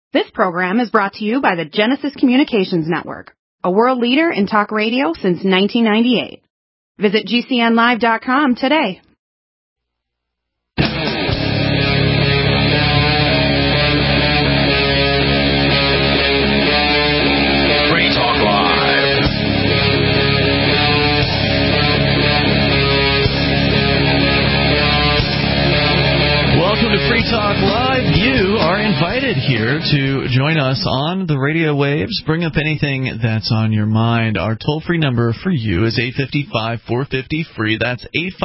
This program is brought to you by the Genesis Communications Network, a world leader in talk radio since 1998. Visit GCNlive.com today. Free Talk Live. Welcome to Free Talk Live. You are invited here to join us on the radio waves. Bring up anything that's on your mind. Our toll-free number for you is 855-450-FREE. That's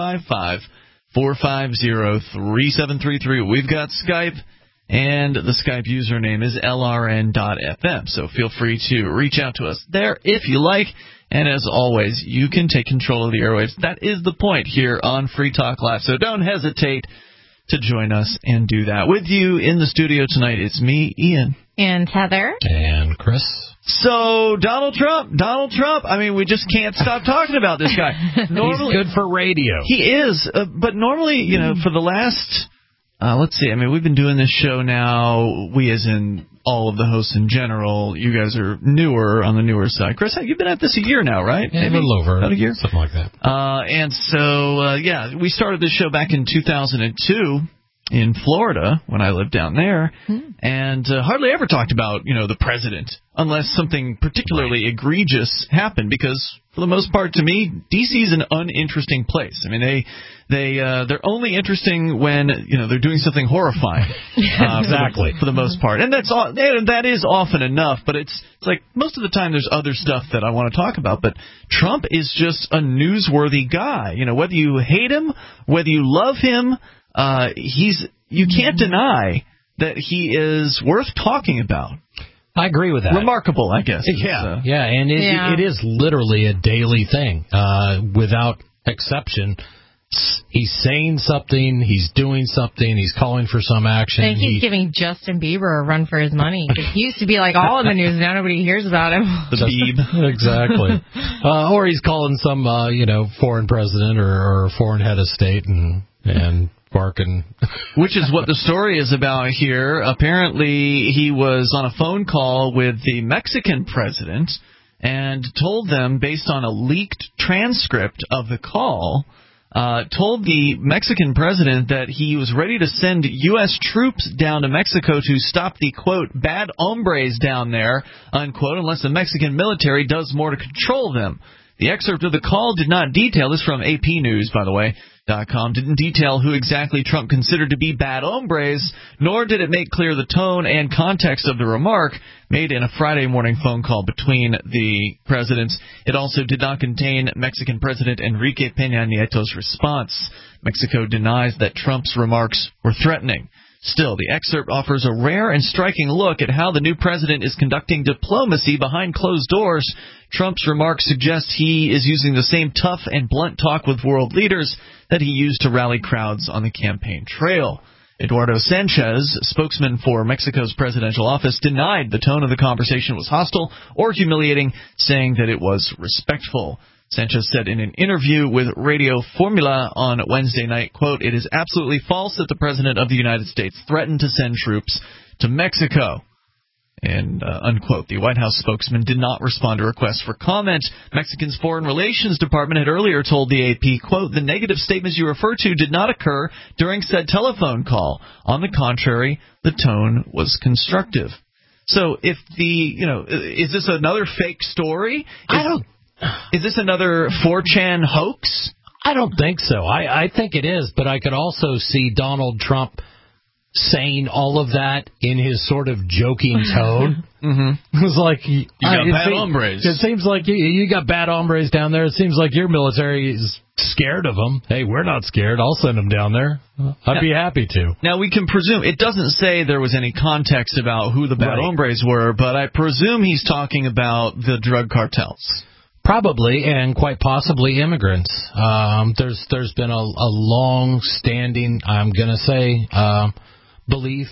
855-450-3733. We've got Skype, and the Skype username is LRN.FM. So feel free to reach out to us there if you like. And as always, you can take control of the airwaves. That is the point here on Free Talk Live. So don't hesitate to join us and do that. With you in the studio tonight, it's me, Ian. And Heather. And Chris. So, Donald Trump, I mean, we just can't stop talking about this guy. Normally, he's good for radio. He is, but normally, you know, for the last, let's see, I mean, we've been doing this show now, we as in all of the hosts in general. You guys are newer, on the newer side. Chris, you've been at this a year now, right? Yeah, maybe a little over. About a year? Something like that. And so, yeah, we started this show back in 2002 in Florida when I lived down there, and hardly ever talked about, you know, the president unless something particularly egregious happened, because for the most part, to me, D.C. is an uninteresting place. I mean, they're only interesting when, you know, they're doing something horrifying. Exactly. For the most part. And that's all, that is often enough, but it's like most of the time there's other stuff that I want to talk about. But Trump is just a newsworthy guy. You know, whether you hate him, whether you love him, you can't deny that he is worth talking about. I agree with that. Remarkable, I guess. Yeah, and it is literally a daily thing, without exception. He's saying something, he's doing something, he's calling for some action. I think he's giving Justin Bieber a run for his money. He used to be like all in the news, now nobody hears about him. The Beeb. Exactly. Or he's calling some, foreign president or foreign head of state and barking. Which is what the story is about here. Apparently, he was on a phone call with the Mexican president and told them, based on a leaked transcript of the call, told the Mexican president that he was ready to send U.S. troops down to Mexico to stop the, quote, bad hombres down there, unquote, unless the Mexican military does more to control them. The excerpt of the call did not detail, this from AP News, by the way, .com, didn't detail who exactly Trump considered to be bad hombres, nor did it make clear the tone and context of the remark made in a Friday morning phone call between the presidents. It also did not contain Mexican President Enrique Peña Nieto's response. Mexico denies that Trump's remarks were threatening. Still, the excerpt offers a rare and striking look at how the new president is conducting diplomacy behind closed doors. Trump's remarks suggest he is using the same tough and blunt talk with world leaders that he used to rally crowds on the campaign trail. Eduardo Sanchez, spokesman for Mexico's presidential office, denied the tone of the conversation was hostile or humiliating, saying that it was respectful. Sanchez said in an interview with Radio Formula on Wednesday night, quote, "It is absolutely false that the President of the United States threatened to send troops to Mexico." And, unquote. The White House spokesman did not respond to requests for comment. Mexican's Foreign Relations Department had earlier told the AP, quote, "The negative statements you refer to did not occur during said telephone call. On the contrary, the tone was constructive." So if is this another fake story? Is this another 4chan hoax? I don't think so. I think it is, but I could also see Donald Trump saying all of that in his sort of joking tone. It's like you got bad hombres. It seems like you got bad hombres down there. It seems like your military is scared of them. Hey, we're not scared. I'll send them down there. I'd be happy to. Now, we can presume, it doesn't say there was any context about who the bad hombres were, but I presume he's talking about the drug cartels. Probably, and quite possibly immigrants. There's been a long-standing, I'm going to say, belief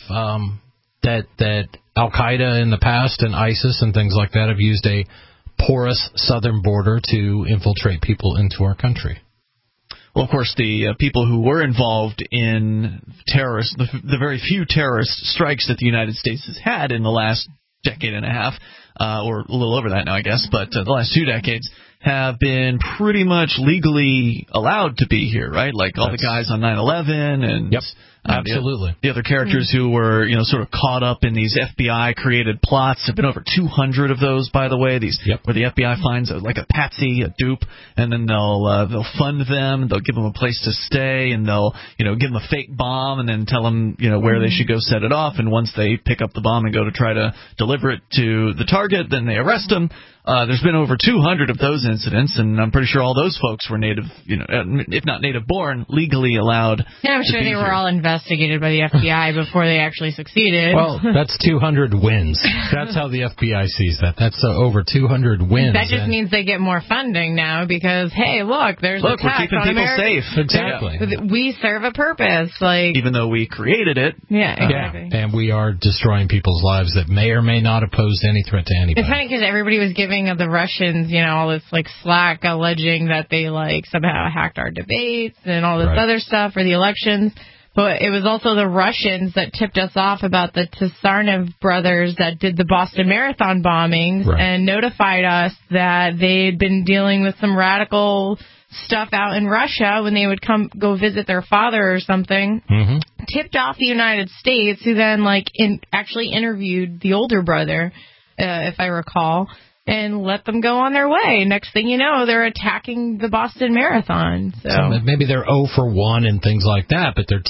that Al-Qaeda in the past and ISIS and things like that have used a porous southern border to infiltrate people into our country. Well, of course, the people who were involved in the very few terrorist strikes that the United States has had in the last decade and a half, or a little over that now, I guess, but the last 2 decades have been pretty much legally allowed to be here, right? Like all the guys on 9/11 and Yep. Absolutely. The other characters who were, sort of caught up in these FBI-created plots. There have been over 200 of those, by the way. Where the FBI finds like a patsy, a dupe, and then they'll fund them, they'll give them a place to stay, and they'll give them a fake bomb, and then tell them where they should go set it off. And once they pick up the bomb and go to try to deliver it to the target, then they arrest them. There's been over 200 of those incidents, and I'm pretty sure all those folks were native, if not native-born, legally allowed. Yeah, I'm sure they were all investigated by the FBI before they actually succeeded. Well, that's 200 wins. That's how the FBI sees that. That's over 200 wins. That just means they get more funding now because, hey, look, there's a tax we're keeping on people America. safe. Exactly. We serve a purpose, even though we created it. Yeah, exactly. Yeah, and we are destroying people's lives that may or may not have posed any threat to anybody. It's funny because everybody was giving of the Russians, all this slack alleging that they somehow hacked our debates and all this other stuff for the elections. But it was also the Russians that tipped us off about the Tsarnaev brothers that did the Boston Marathon bombings and notified us that they'd been dealing with some radical stuff out in Russia when they would go visit their father or something. Mm-hmm. Tipped off the United States, who then actually interviewed the older brother, if I recall, and let them go on their way. Next thing you know, they're attacking the Boston Marathon. So maybe they're 0 for 1 and things like that, but they're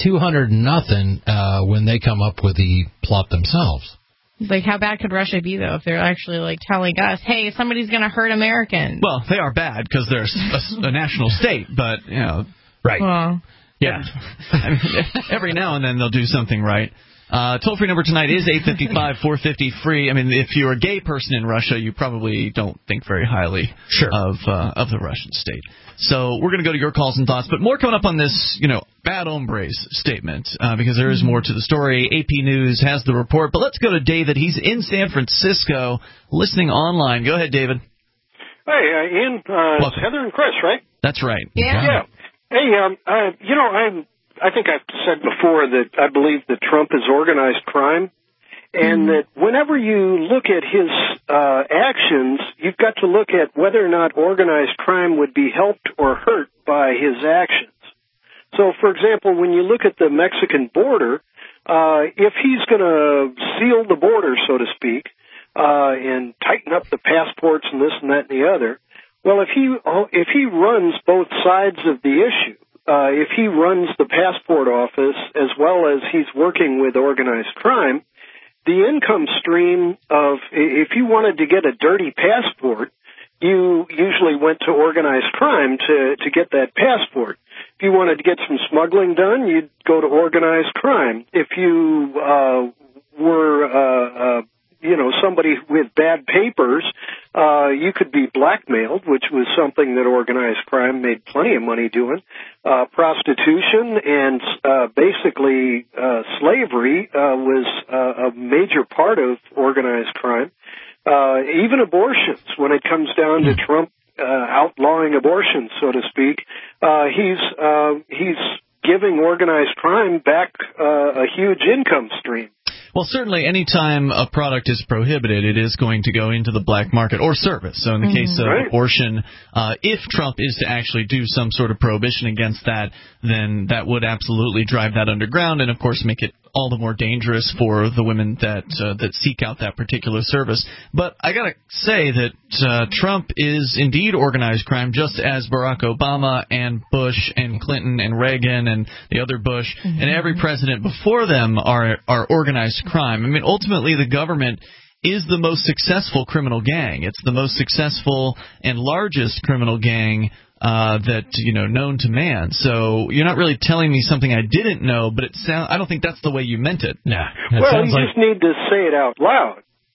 200-0 when they come up with the plot themselves. Like, how bad could Russia be, though, if they're actually, telling us, hey, somebody's going to hurt Americans? Well, they are bad because they're a national state, but, Right. Well, yeah. Every now and then they'll do something right. Toll-free number tonight is 855-450-FREE. I mean, if you're a gay person in Russia, you probably don't think very highly of the Russian state. So we're going to go to your calls and thoughts, but more coming up on this, bad hombres statement, because there is more to the story. AP News has the report, but let's go to David. He's in San Francisco, listening online. Go ahead, David. Hey, Ian, it's Heather and Chris, right? That's right. Yeah. Hey, I think I've said before that I believe that Trump is organized crime, and that whenever you look at his actions, you've got to look at whether or not organized crime would be helped or hurt by his actions. So, for example, when you look at the Mexican border, if he's going to seal the border, so to speak, and tighten up the passports and this and that and the other, well, if he runs both sides of the issue, if he runs the passport office as well as he's working with organized crime, the income stream of, if you wanted to get a dirty passport, you usually went to organized crime to get that passport. If you wanted to get some smuggling done, you'd go to organized crime. If you were somebody with bad papers, you could be blackmailed, which was something that organized crime made plenty of money doing. Prostitution and basically slavery was a major part of organized crime. Even abortions, when it comes down to Trump outlawing abortion, so to speak, he's giving organized crime back a huge income stream. Well, certainly any time a product is prohibited, it is going to go into the black market or service. So in the case of abortion, if Trump is to actually do some sort of prohibition against that, then that would absolutely drive that underground and, of course, make it all the more dangerous for the women that seek out that particular service. But I got to say that Trump is indeed organized crime, just as Barack Obama and Bush and Clinton and Reagan and the other Bush and every president before them are organized crime. I mean, ultimately, the government is the most successful criminal gang. It's the most successful and largest criminal gang known to man. So you're not really telling me something I didn't know, but I don't think that's the way you meant it. Well, you just need to say it out loud.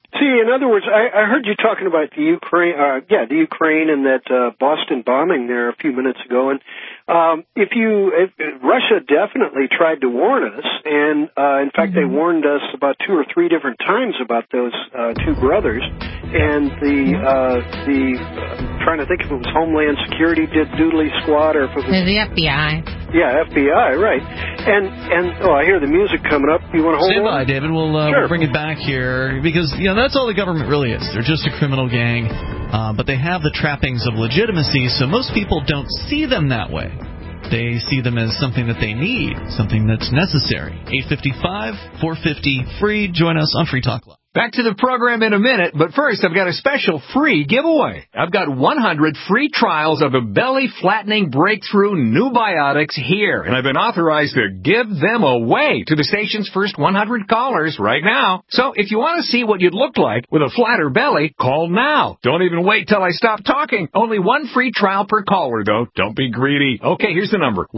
See, in other words, I heard you talking about the Ukraine, the Ukraine and that Boston bombing there a few minutes ago. And if Russia definitely tried to warn us, and in fact they warned us about 2 or 3 different times about those 2 brothers. And trying to think if it was Homeland Security did Doodly Squad or if it was the FBI. Yeah, FBI, right. And I hear the music coming up. You want to hold Stand on? by, David. We'll bring it back here because that's all the government really is. They're just a criminal gang, but they have the trappings of legitimacy, so most people don't see them that way. They see them as something that they need, something that's necessary. 855, 450, free. Join us on Free Talk Live. Back to the program in a minute, but first I've got a special free giveaway. I've got 100 free trials of a belly-flattening breakthrough New Biotics here, and I've been authorized to give them away to the station's first 100 callers right now. So if you want to see what you'd look like with a flatter belly, call now. Don't even wait till I stop talking. Only 1 free trial per caller, though. Don't be greedy. Okay, here's the number.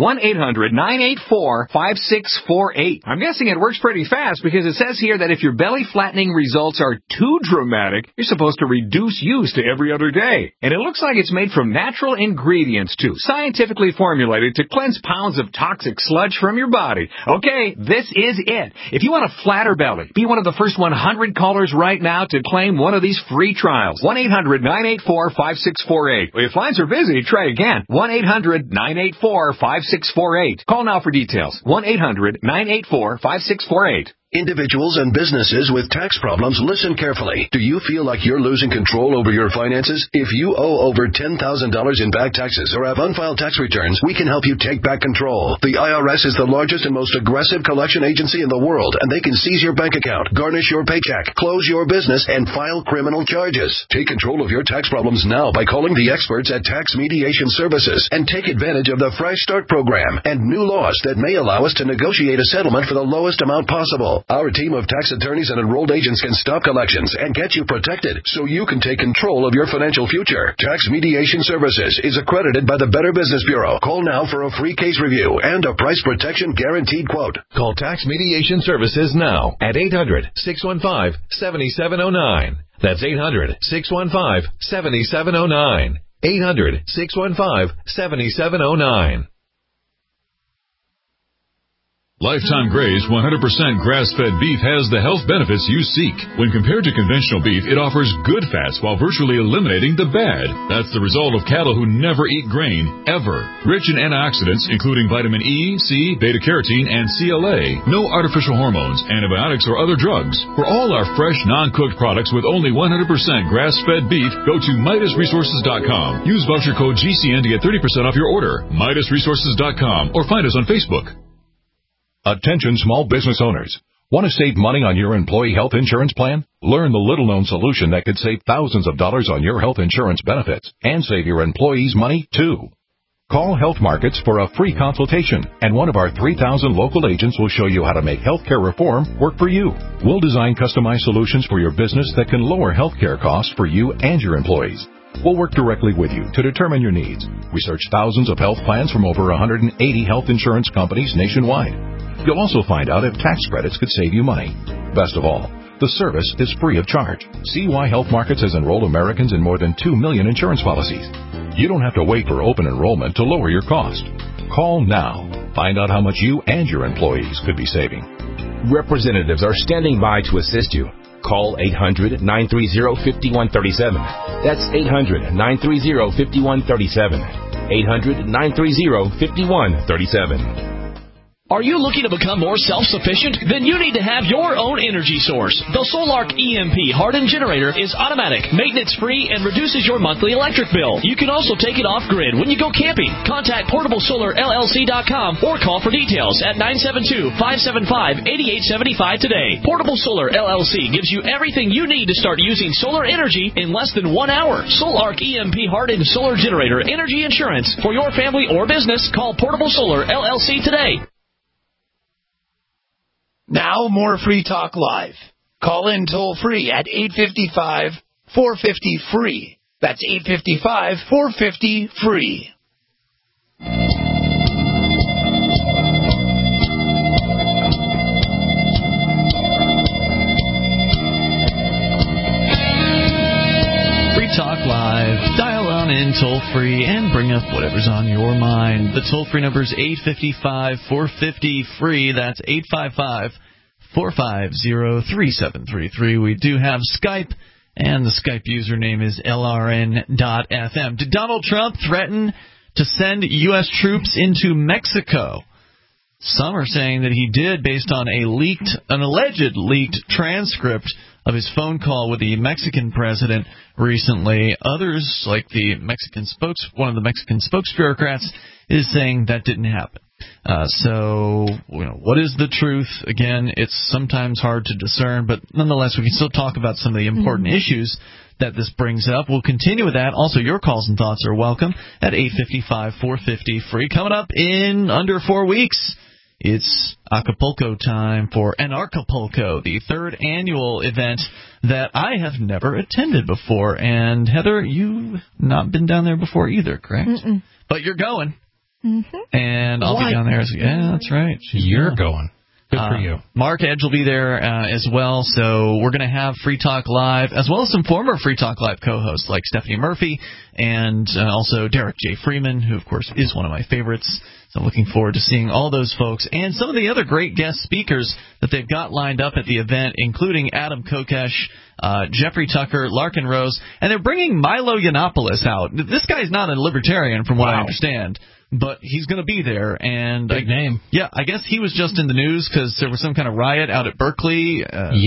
1-800-984-5648. I'm guessing it works pretty fast because it says here that if your belly-flattening results are too dramatic, you're supposed to reduce use to every other day. And it looks like it's made from natural ingredients, too, scientifically formulated to cleanse pounds of toxic sludge from your body. Okay, this is it. If you want a flatter belly, be one of the first 100 callers right now to claim one of these free trials. 1-800-984-5648. If lines are busy, try again. 1-800-984-5648. Call now for details. 1-800-984-5648. Individuals and businesses with tax problems, listen carefully. Do you feel like you're losing control over your finances? If you owe over $10,000 in back taxes or have unfiled tax returns, we can help you take back control. The IRS is the largest and most aggressive collection agency in the world, and they can seize your bank account, garnish your paycheck, close your business, and file criminal charges. Take control of your tax problems now by calling the experts at Tax Mediation Services and take advantage of the Fresh Start program and new laws that may allow us to negotiate a settlement for the lowest amount possible. Our team of tax attorneys and enrolled agents can stop collections and get you protected so you can take control of your financial future. Tax Mediation Services is accredited by the Better Business Bureau. Call now for a free case review and a price protection guaranteed quote. Call Tax Mediation Services now at 800-615-7709. That's 800-615-7709. 800-615-7709. Lifetime Graze 100% grass-fed beef has the health benefits you seek. When compared to conventional beef, it offers good fats while virtually eliminating the bad. That's the result of cattle who never eat grain, ever. Rich in antioxidants, including vitamin E, C, beta-carotene, and CLA. No artificial hormones, antibiotics, or other drugs. For all our fresh, non-cooked products with only 100% grass-fed beef, go to MidasResources.com. Use voucher code GCN to get 30% off your order. MidasResources.com or find us on Facebook. Attention small business owners. Want to save money on your employee health insurance plan? Learn the little-known solution that could save thousands of dollars on your health insurance benefits and save your employees money, too. Call Health Markets for a free consultation, and one of our 3,000 local agents will show you how to make healthcare reform work for you. We'll design customized solutions for your business that can lower healthcare costs for you and your employees. We'll work directly with you to determine your needs. Research thousands of health plans from over 180 health insurance companies nationwide. You'll also find out if tax credits could save you money. Best of all, the service is free of charge. See why Health Markets has enrolled Americans in more than 2 million insurance policies. You don't have to wait for open enrollment to lower your cost. Call now. Find out how much you and your employees could be saving. Representatives are standing by to assist you. Call 800-930-5137. That's 800-930-5137. 800-930-5137. Are you looking to become more self-sufficient? Then you need to have your own energy source. The Solark EMP hardened generator is automatic, maintenance-free, and reduces your monthly electric bill. You can also take it off-grid when you go camping. Contact PortableSolarLLC.com or call for details at 972-575-8875 today. Portable Solar LLC gives you everything you need to start using solar energy in less than 1 hour. Solark EMP hardened solar generator energy insurance. For your family or business, call Portable Solar LLC today. Now, more Free Talk Live. Call in toll-free at 855-450-FREE. That's 855-450-FREE. in toll-free and bring up whatever's on your mind. The toll-free number is 855-450-FREE. That's 855-450-3733. We do have Skype, and the Skype username is LRN.FM. Did Donald Trump threaten to send U.S. troops into Mexico? Some are saying that he did based on an alleged leaked transcript of his phone call with the Mexican president recently. Others, like one of the Mexican spokesbureaucrats, is saying that didn't happen. So, what is the truth? Again, it's sometimes hard to discern, but nonetheless, we can still talk about some of the important issues that this brings up. We'll continue with that. Also, your calls and thoughts are welcome at 855-450-FREE. Coming up in under 4 weeks, it's Acapulco time for Anarchapulco, the third annual event that I have never attended before. And, Heather, you've not been down there before either, correct? Mm-mm. But you're going. Mm-hmm. And I'll be down there. Yeah, that's right. You're going. Good for you. Mark Edge will be there as well, so we're going to have Free Talk Live, as well as some former Free Talk Live co-hosts like Stephanie Murphy and also Derek J. Freeman, who, of course, is one of my favorites. So I'm looking forward to seeing all those folks and some of the other great guest speakers that they've got lined up at the event, including Adam Kokesh, Jeffrey Tucker, Larkin Rose, and they're bringing Milo Yiannopoulos out. This guy's not a libertarian, from what I understand, but he's going to be there. And big name. Yeah, I guess he was just in the news because there was some kind of riot out at Berkeley.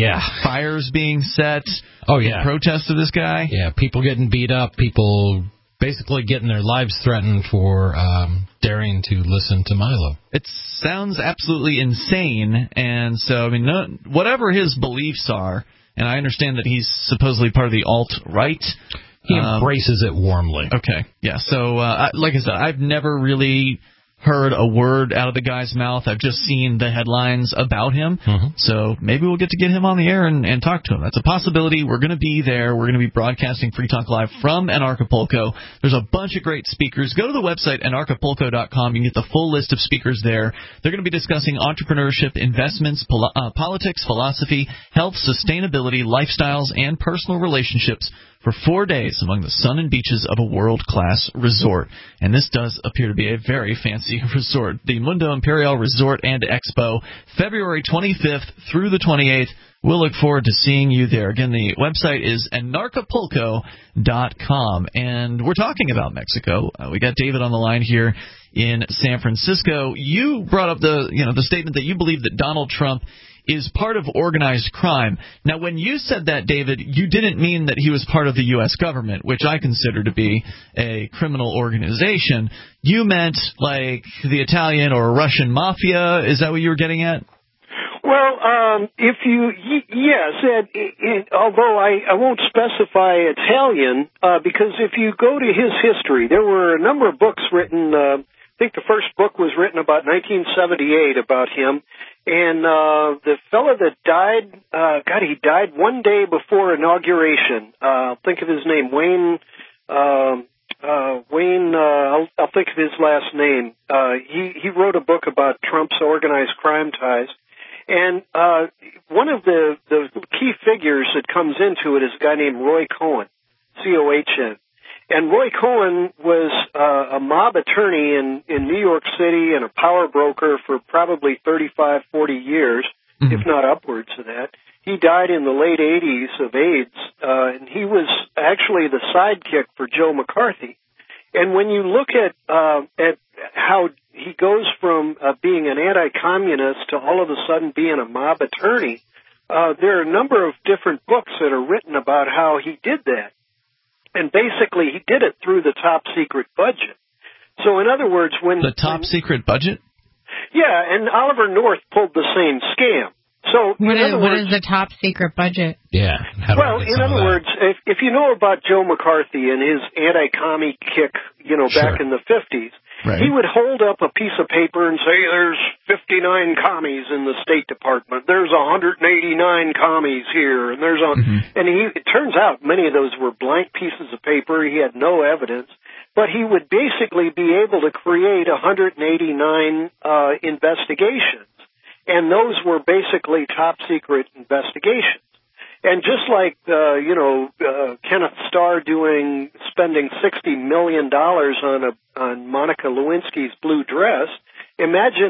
Fires being set. Oh, yeah. In protest of this guy. Yeah, people getting beat up, people basically getting their lives threatened for daring to listen to Milo. It sounds absolutely insane, and so, I mean, whatever his beliefs are, and I understand that he's supposedly part of the alt-right. He embraces it warmly. Okay, yeah, so, like I said, I've never really heard a word out of the guy's mouth. I've just seen the headlines about him. So maybe we'll get him on the air and talk to him. That's a possibility. We're going to be there. We're going to be broadcasting Free Talk Live from Anarchapulco. There's a bunch of great speakers. Go to the website, anarchapulco.com. You can get the full list of speakers there. They're going to be discussing entrepreneurship, investments, politics, philosophy, health, sustainability, lifestyles, and personal relationships for 4 days among the sun and beaches of a world-class resort. And this does appear to be a very fancy resort. The Mundo Imperial Resort and Expo, February 25th through the 28th. We'll look forward to seeing you there. Again, the website is anarchapulco.com. And we're talking about Mexico. We got David on the line here in San Francisco. You brought up the statement that you believe that Donald Trump is part of organized crime. Now, when you said that, David, you didn't mean that he was part of the U.S. government, which I consider to be a criminal organization. You meant like the Italian or Russian mafia. Is that what you were getting at? Well, although I won't specify Italian, because if you go to his history, there were a number of books written. I think the first book was written about 1978 about him. And the fellow that died, he died one day before inauguration. I'll think of his name, Wayne. I'll think of his last name. He wrote a book about Trump's organized crime ties. And one of the key figures that comes into it is a guy named Roy Cohn, C-O-H-N. And Roy Cohn was a mob attorney in New York City and a power broker for probably 35, 40 years, if not upwards of that. He died in the late 80s of AIDS, and he was actually the sidekick for Joe McCarthy. And when you look at how he goes from being an anti-communist to all of a sudden being a mob attorney, there are a number of different books that are written about how he did that. And basically, he did it through the top secret budget. So, in other words, the top secret budget? Yeah, and Oliver North pulled the same scam. So, what is the top secret budget? Yeah. Well, in other words, if you know about Joe McCarthy and his anti-commie kick, back in the 50s, right. He would hold up a piece of paper and say, there's 59 commies in the State Department. There's 189 commies here. And it turns out many of those were blank pieces of paper. He had no evidence. But he would basically be able to create 189 investigations. And those were basically top secret investigations. And just like, Kenneth Starr spending $60 million on Monica Lewinsky's blue dress, imagine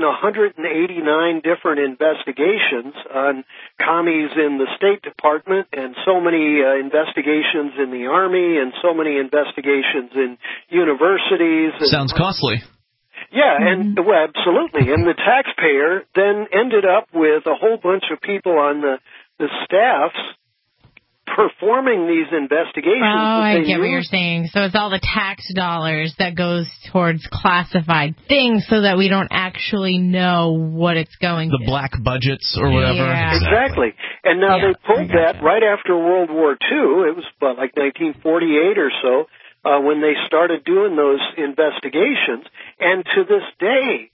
189 different investigations on commies in the State Department and so many investigations in the Army and so many investigations in universities. Sounds costly. Yeah, and well, absolutely. And the taxpayer then ended up with a whole bunch of people on the staffs performing these investigations. Oh, I get what you're saying. So it's all the tax dollars that goes towards classified things so that we don't actually know what it's going to. The black budgets or whatever. Yeah. Exactly. And now they pulled that right after World War II. It was about like 1948 or so when they started doing those investigations. And to this day,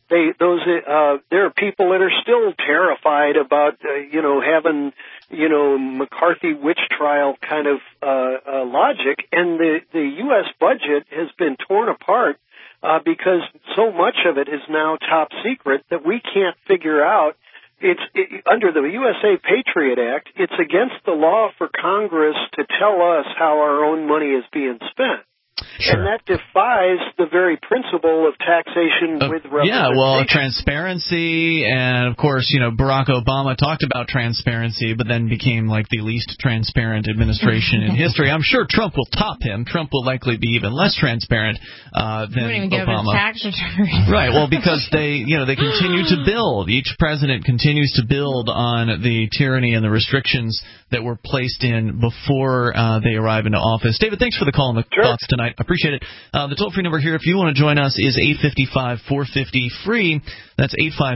there are people that are still terrified about, having McCarthy witch trial kind of logic, and the U.S. budget has been torn apart because so much of it is now top secret that we can't figure out. Under the USA Patriot Act, it's against the law for Congress to tell us how our own money is being spent. Sure. And that defies the very principle of taxation with representation. Yeah, well, transparency, and of course, Barack Obama talked about transparency, but then became like the least transparent administration in history. I'm sure Trump will top him. Trump will likely be even less transparent than Obama. Even give his tax return. Right. Well, because they continue to build. Each president continues to build on the tyranny and the restrictions that were placed in before they arrive into office. David, thanks for the call and the thoughts tonight. I appreciate it. The toll-free number here, if you want to join us, is 855-450-FREE. That's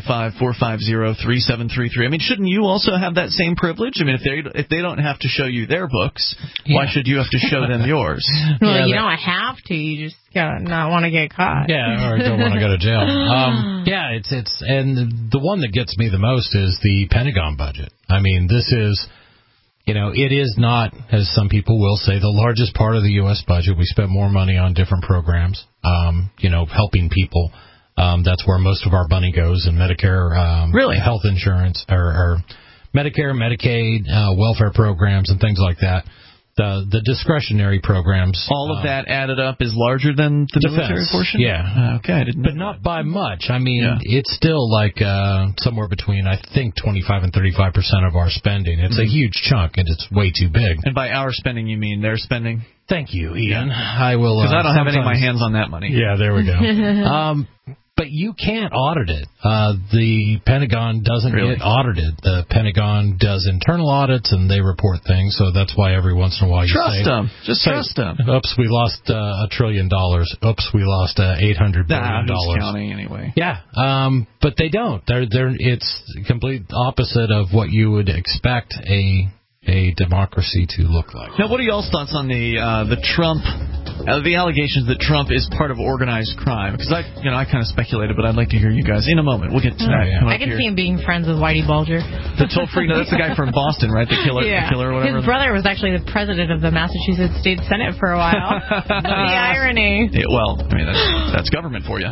855-450-3733. I mean, shouldn't you also have that same privilege? I mean, if they don't have to show you their books, why should you have to show them yours? Well, you don't have to. You just gotta not want to get caught. Yeah, or don't want to go to jail. It's and the one that gets me the most is the Pentagon budget. I mean, this is. It is not, as some people will say, the largest part of the U.S. budget. We spend more money on different programs, helping people. That's where most of our money goes, in Medicare, really? Health insurance, or Medicare, Medicaid, welfare programs, and things like that. The discretionary programs. All of that added up is larger than the military portion? Yeah. Okay. But not by much. I mean, it's still like somewhere between, I think, 25 and 35% of our spending. It's a huge chunk, and it's way too big. And by our spending, you mean their spending? Thank you, Ian. I will. Because I don't have any of my hands on that money. Yeah, there we go. But you can't audit it. The Pentagon doesn't get audited. The Pentagon does internal audits, and they report things, so that's why every once in a while you trust them. Just trust them. Oops, we lost $1 trillion. Oops, we lost $800 billion. I'm just counting anyway. Yeah, but they don't. It's complete opposite of what you would expect a democracy to look like. Now, what are y'all's thoughts on the Trump, the allegations that Trump is part of organized crime? Because I kind of speculated, but I'd like to hear you guys in a moment. We'll get to that. I can see him being friends with Whitey Bulger. The toll-free, that's the guy from Boston, right? The killer, the killer or whatever. His brother was actually the president of the Massachusetts State Senate for a while. The irony. Yeah, well, I mean, that's government for you.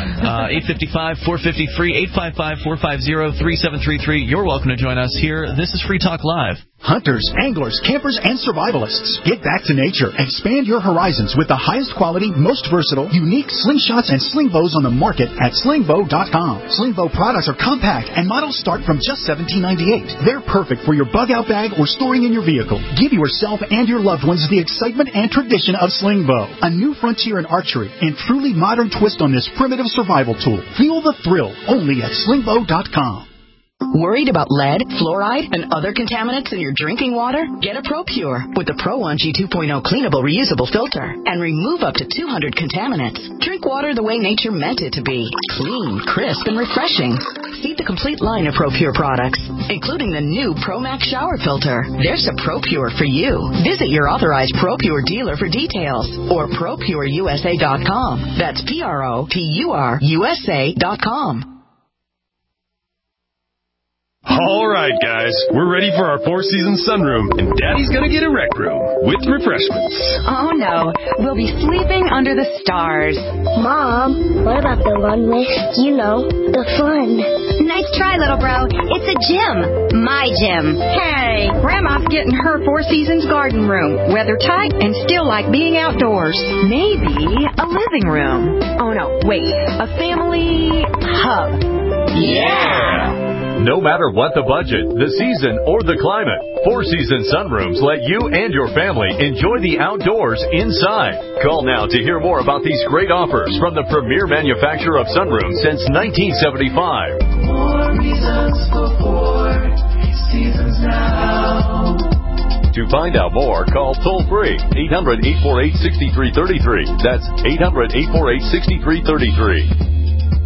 855-450-FREE, 855-450-3733. You're welcome to join us here. This is Free Talk Live. Hunters, anglers, campers, and survivalists. Get back to nature. Expand your horizons with the highest quality, most versatile, unique slingshots and sling bows on the market at slingbow.com. Sling bow products are compact and models start from just $17.98. They're perfect for your bug-out bag or storing in your vehicle. Give yourself and your loved ones the excitement and tradition of sling bow. A new frontier in archery and truly modern twist on this primitive survival tool. Feel the thrill only at slingbow.com. Worried about lead, fluoride, and other contaminants in your drinking water? Get a ProPure with the Pro1G 2.0 cleanable reusable filter and remove up to 200 contaminants. Drink water the way nature meant it to be. Clean, crisp, and refreshing. See the complete line of ProPure products, including the new ProMax shower filter. There's a ProPure for you. Visit your authorized ProPure dealer for details or ProPureUSA.com. That's PROPURUSA.com. All right, guys, we're ready for our four-season sunroom, and Daddy's gonna get a rec room with refreshments. Oh, no. We'll be sleeping under the stars. Mom, what about the one with, the fun? Nice try, little bro. It's a gym. My gym. Hey, Grandma's getting her Four Seasons garden room. Weather tight and still like being outdoors. Maybe a living room. Oh, no, wait. A family hub. Yeah! No matter what the budget, the season, or the climate, Four Seasons Sunrooms let you and your family enjoy the outdoors inside. Call now to hear more about these great offers from the premier manufacturer of sunrooms since 1975. More reasons for Four Seasons now. To find out more, call toll-free 800-848-6333. That's 800-848-6333.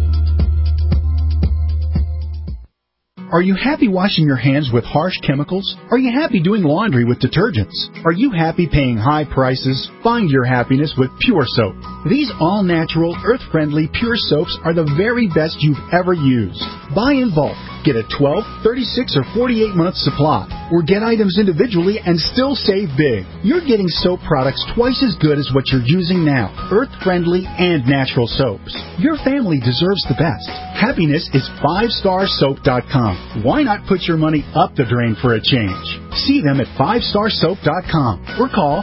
Are you happy washing your hands with harsh chemicals? Are you happy doing laundry with detergents? Are you happy paying high prices? Find your happiness with Pure Soap. These all-natural, earth-friendly Pure Soaps are the very best you've ever used. Buy in bulk. Get a 12, 36, or 48-month supply. Or get items individually and still save big. You're getting soap products twice as good as what you're using now. Earth-friendly and natural soaps. Your family deserves the best. Happiness is 5starsoap.com. Why not put your money up the drain for a change? See them at 5starsoap.com or call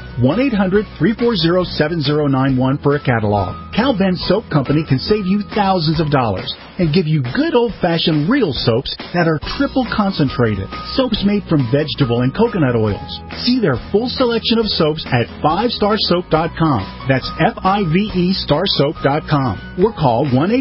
1-800-340-7091 for a catalog. Cal Ben Soap Company can save you thousands of dollars and give you good old-fashioned real soaps that are triple concentrated. Soaps made from vegetable and coconut oils. See their full selection of soaps at 5starsoap.com. That's F-I-V-E starsoap.com. Or call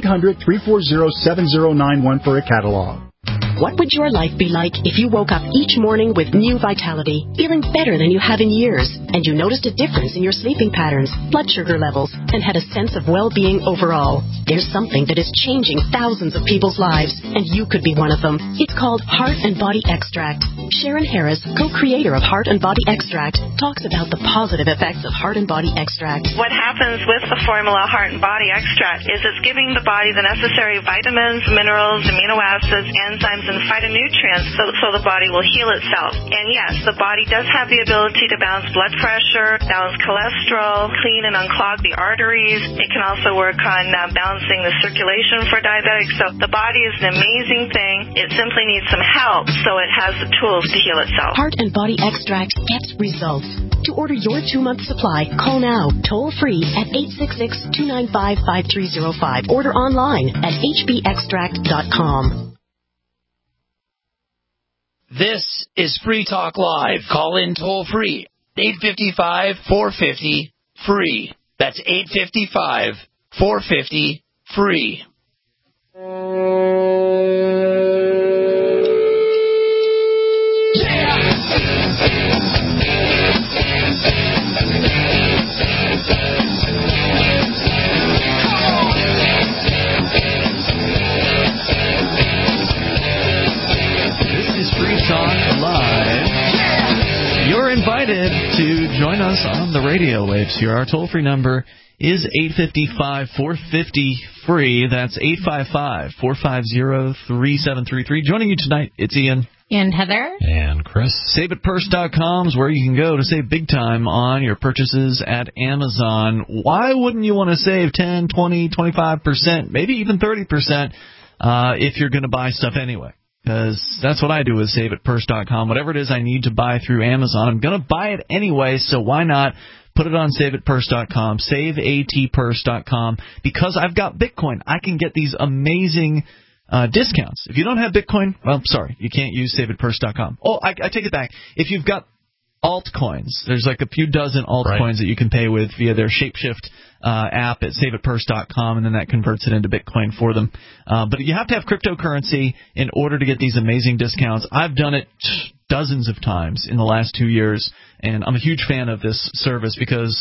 1-800-340-7091 for a catalog. What would your life be like if you woke up each morning with new vitality, feeling better than you have in years, and you noticed a difference in your sleeping patterns, blood sugar levels, and had a sense of well-being overall? There's something that is changing thousands of people's lives, and you could be one of them. It's called Heart and Body Extract. Sharon Harris, co-creator of Heart and Body Extract, talks about the positive effects of Heart and Body Extract. What happens with the formula Heart and Body Extract is it's giving the body the necessary vitamins, minerals, amino acids, enzymes, and phytonutrients so the body will heal itself. And yes, the body does have the ability to balance blood pressure, balance cholesterol, clean and unclog the arteries. It can also work on balancing the circulation for diabetics. So the body is an amazing thing. It simply needs some help so it has the tools to heal itself. Heart and Body Extract gets results. To order your 2-month supply, call now, toll free at 866-295-5305. Order online at hbextract.com. This is Free Talk Live. Call in toll free. 855-450-FREE. That's 855-450-FREE. You're invited to join us on the radio waves here. Our toll-free number is 855-450-FREE. That's 855-450-3733. Joining you tonight, it's Ian. And Heather. And Chris. SaveItPurse.com is where you can go to save big time on your purchases at Amazon. Why wouldn't you want to save 10, 20, 25%, maybe even 30% if you're going to buy stuff anyway? Because that's what I do with SaveItPurse.com. Whatever it is I need to buy through Amazon, I'm going to buy it anyway, so why not put it on SaveItPurse.com, SaveATPurse.com, because I've got Bitcoin. I can get these amazing discounts. If you don't have Bitcoin, well, sorry, you can't use SaveItPurse.com. Oh, I take it back. If you've got altcoins, there's like a few dozen altcoins that you can pay with via their Shapeshift app at SaveItPurse.com, and then that converts it into Bitcoin for them. But you have to have cryptocurrency in order to get these amazing discounts. I've done it dozens of times in the last 2 years, and I'm a huge fan of this service because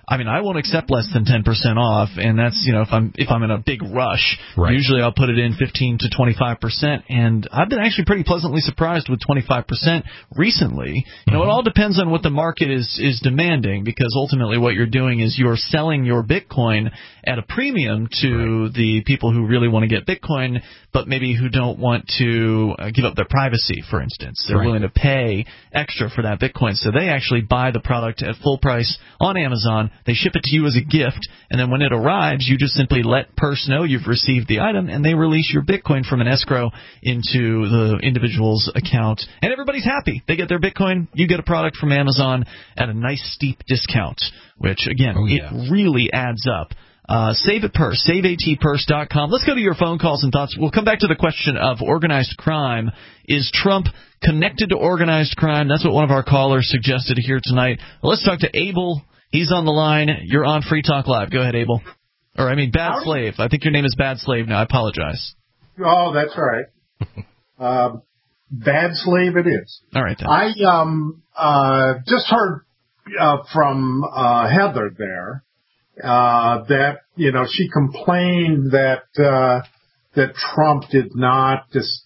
I mean, I won't accept less than 10% off, and that's, you know, if I'm in a big rush. Right. Usually I'll put it in 15 to 25%, and I've been actually pretty pleasantly surprised with 25% recently. You know, it all depends on what the market is demanding, because ultimately what you're doing is you're selling your Bitcoin at a premium to the people who really want to get Bitcoin, but maybe who don't want to give up their privacy, for instance. They're willing to pay extra for that Bitcoin, so they actually buy the product at full price on Amazon. They ship it to you as a gift, and then when it arrives, you just simply let Purse know you've received the item, and they release your Bitcoin from an escrow into the individual's account, and everybody's happy. They get their Bitcoin, you get a product from Amazon at a nice steep discount, which, again, it really adds up. Save at Purse, saveatpurse.com. Let's go to your phone calls and thoughts. We'll come back to the question of organized crime. Is Trump connected to organized crime? That's what one of our callers suggested here tonight. Well, let's talk to Abel. He's on the line. You're on Free Talk Live. Go ahead, Abel. Or, I mean, Bad Slave. I think your name is Bad Slave now. I apologize. Oh, that's right. Bad Slave it is. All right, then. I just heard from Heather there. That, you know, she complained that Trump did not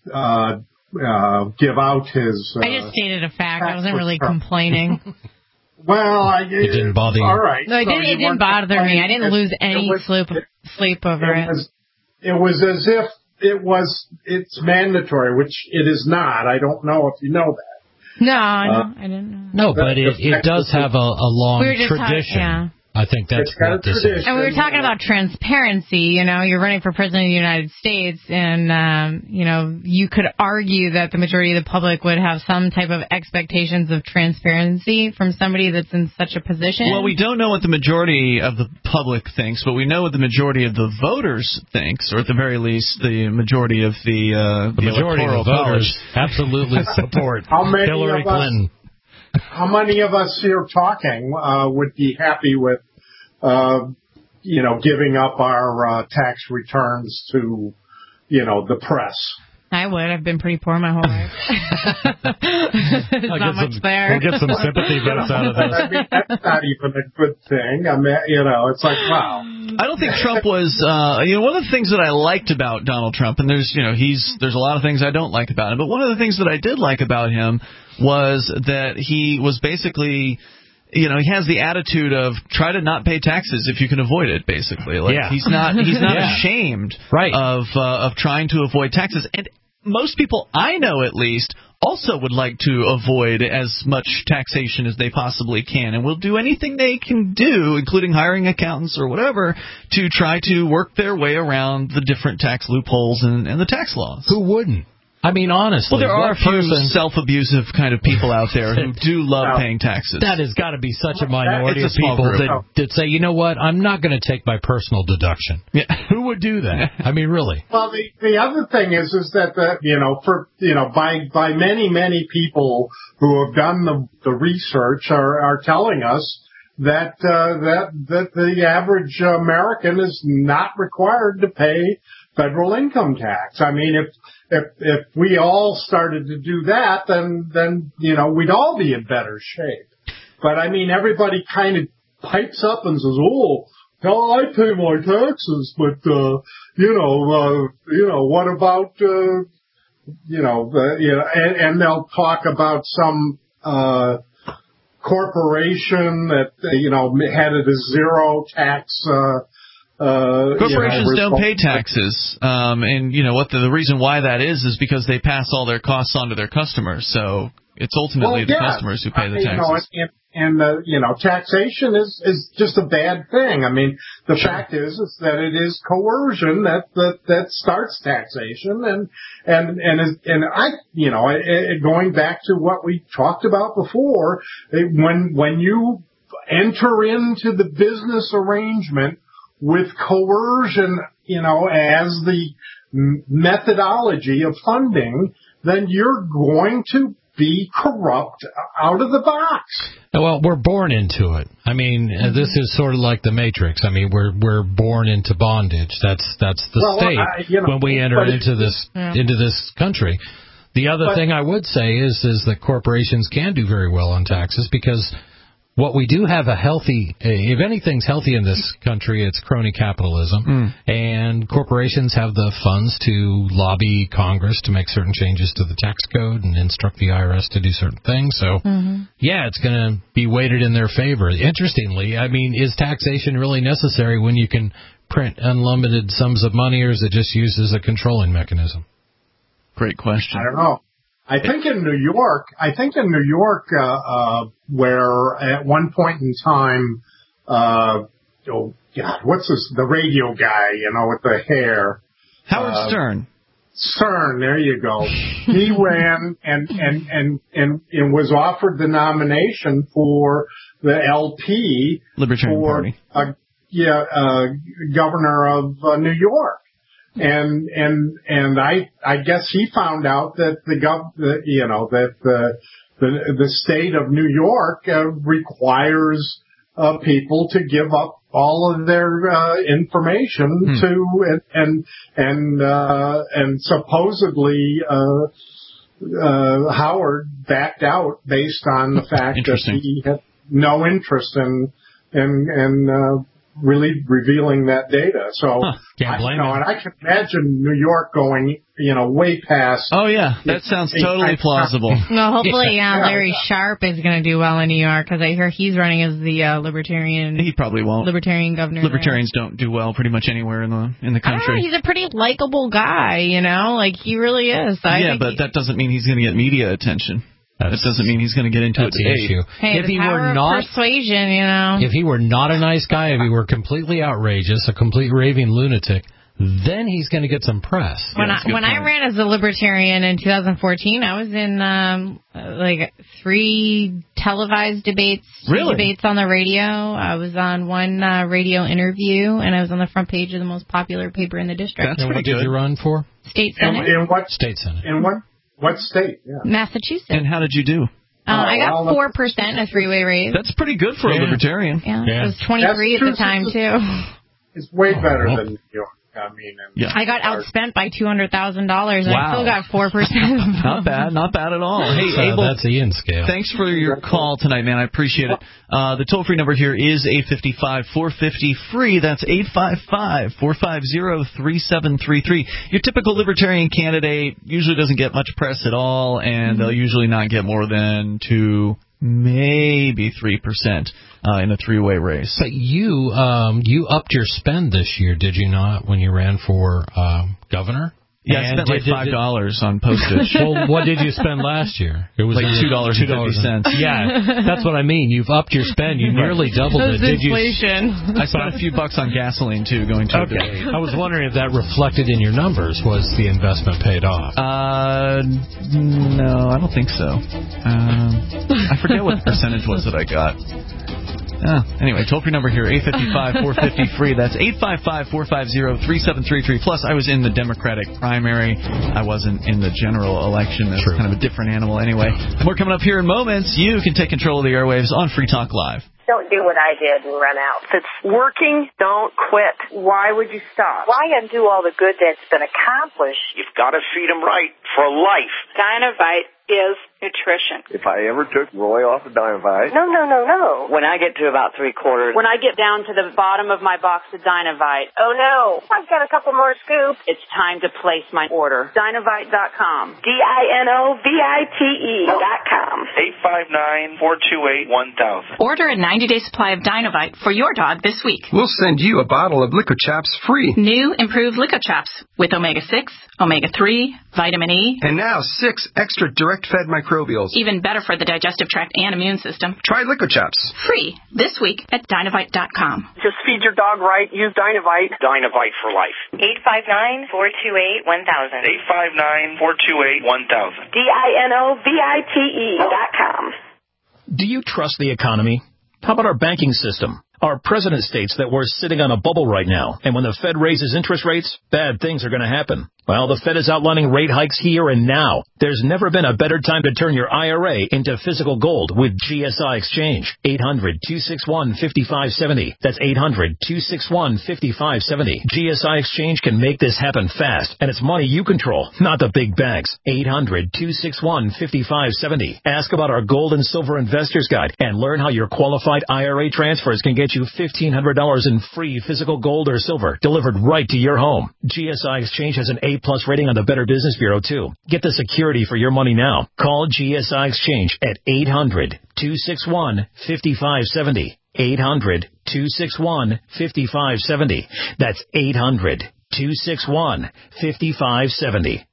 give out his. I just stated a fact. I wasn't really complaining. Well, it didn't bother you. All right. No, it didn't bother me. I didn't lose any sleep over it. It was as if it's mandatory, which it is not. I don't know if you know that. No, I didn't know. No, but it does have a long tradition. I think that's what this is. And we were talking about transparency. You know, you're running for president of the United States, and, you know, you could argue that the majority of the public would have some type of expectations of transparency from somebody that's in such a position. Well, we don't know what the majority of the public thinks, but we know what the majority of the voters thinks, or at the very least, the majority of the majority of the voters absolutely support Hillary Clinton. How many of us here talking would be happy with, you know, giving up our tax returns to, you know, the press? I would. I've been pretty poor my whole life. There's not much there. We'll get some sympathy votes out of this. I mean, that's not even a good thing. I mean, you know, it's like, wow. I don't think Trump was, you know, one of the things that I liked about Donald Trump, and there's a lot of things I don't like about him, but one of the things that I did like about him was that he was basically, you know, he has the attitude of try to not pay taxes if you can avoid it, basically. Like, he's not ashamed of trying to avoid taxes. And most people I know, at least, also would like to avoid as much taxation as they possibly can, and will do anything they can do, including hiring accountants or whatever, to try to work their way around the different tax loopholes and the tax laws. Who wouldn't? I mean, honestly. Well, there are a few self-abusive kind of people out there who do love paying taxes. That has got to be such a minority of people that say, you know what, I'm not going to take my personal deduction. Yeah. Who would do that? I mean, really. Well, the other thing is that by many people who have done the research are telling us that the average American is not required to pay federal income tax. I mean, if we all started to do that, then you know, we'd all be in better shape. But I mean, everybody kind of pipes up and says, "Oh, hell, I pay my taxes, but what about and they'll talk about some corporation that had a zero tax. Corporations don't pay taxes, and you know what the reason why that is because they pass all their costs on to their customers. So it's ultimately the customers who pay the taxes. Taxation is just a bad thing. I mean, the fact is that it is coercion that starts taxation, and going back to what we talked about before, when you enter into the business arrangement with coercion, as the methodology of funding, then you're going to be corrupt out of the box. Well, we're born into it. I mean, this is sort of like the Matrix. I mean, we're born into bondage. That's the state when we enter into this country. The other thing I would say is that corporations can do very well on taxes because What we do have if anything's healthy in this country, it's crony capitalism. And corporations have the funds to lobby Congress to make certain changes to the tax code and instruct the IRS to do certain things. So, yeah, it's going to be weighted in their favor. Interestingly, I mean, is taxation really necessary when you can print unlimited sums of money, or is it just used as a controlling mechanism? Great question. I don't know. I think in New York, where at one point in time, what's the radio guy, with the hair? Howard Stern. Stern, there you go. He ran and was offered the nomination for the LP Libertarian Party. Governor of New York. And I guess he found out that the state of New York requires people to give up all of their information to and supposedly Howard backed out based on the fact that he had no interest in really revealing that data. So, can't blame him. And I can imagine New York going, way past. Oh, yeah. That sounds totally plausible. No, hopefully Larry Sharpe is going to do well in New York, because I hear he's running as the Libertarian. He probably won't. Libertarian governor. Libertarians don't do well pretty much anywhere in the country. I don't know, he's a pretty likable guy, like he really is. But that doesn't mean he's going to get media attention. That doesn't mean he's going to get into a debate. Issue. Hey, if he were not persuasion, If he were not a nice guy, if he were completely outrageous, a complete raving lunatic, then he's going to get some press. When I ran as a Libertarian in 2014, I was in 3 televised debates, debates on the radio. I was on one radio interview, and I was on the front page of the most popular paper in the district. That's pretty good. What did you run for? State Senate. In what state senate? In what state? Yeah. Massachusetts. And how did you do? I got 4% a three-way raise. That's pretty good for a Libertarian. Yeah. It was 23 at the time, too. It's way better than New York. I got outspent by $200,000. I still got 4%. Not bad at all. Hey, Abel, that's Ian scale. Thanks for your call tonight, man. I appreciate it. The toll-free number here is 855-450-FREE. That's 855-450-3733. Your typical Libertarian candidate usually doesn't get much press at all, and they'll usually not get more than 2, maybe 3% in a three-way race. But you upped your spend this year, did you not, when you ran for governor? Yeah, I spent like $5 on postage. Well, what did you spend last year? It was like $2.50. Yeah, that's what I mean. You've upped your spend. You nearly doubled it. Did inflation. I spent a few bucks on gasoline, too, going to a debate. I was wondering if that reflected in your numbers. Was the investment paid off? No, I don't think so. I forget what the percentage was that I got. Anyway, toll-free number here, 855-450-FREE. That's 855-450-3733. Plus, I was in the Democratic primary. I wasn't in the general election. That's kind of a different animal anyway. More coming up here in moments. You can take control of the airwaves on Free Talk Live. Don't do what I did and run out. If it's working, don't quit. Why would you stop? Why undo all the good that's been accomplished? You've got to feed them right for life. Dynovite is nutrition. If I ever took Roy off of Dynovite... No. When I get to about 3/4... When I get down to the bottom of my box of Dynovite... Oh, no. I've got a couple more scoops. It's time to place my order. Dynovite.com. DINOVITE.com. 859-428-1000. Order a 90-day supply of Dynovite for your dog this week. We'll send you a bottle of LicoChaps free. New improved LicoChaps with omega-6, omega-3, vitamin E. And now 6 extra direct-fed microbials. Even better for the digestive tract and immune system. Try LicoChaps. Free this week at Dynovite.com. Just feed your dog right. Use Dynovite. Dynovite for life. 859-428-1000. 859-428-1000. DINOVITE.com. Do you trust the economy? How about our banking system? Our president states that we're sitting on a bubble right now, and when the Fed raises interest rates, bad things are going to happen. Well, the Fed is outlining rate hikes here and now. There's never been a better time to turn your IRA into physical gold with GSI Exchange. 800-261-5570. That's 800-261-5570. GSI Exchange can make this happen fast, and it's money you control, not the big banks. 800-261-5570. Ask about our Gold and Silver Investors Guide and learn how your qualified IRA transfers can get you $1,500 in free physical gold or silver delivered right to your home. GSI Exchange has an A+ rating on the Better Business Bureau, too. Get the security for your money now. Call GSI Exchange at 800-261-5570. 800-261-5570. That's 800-261-5570.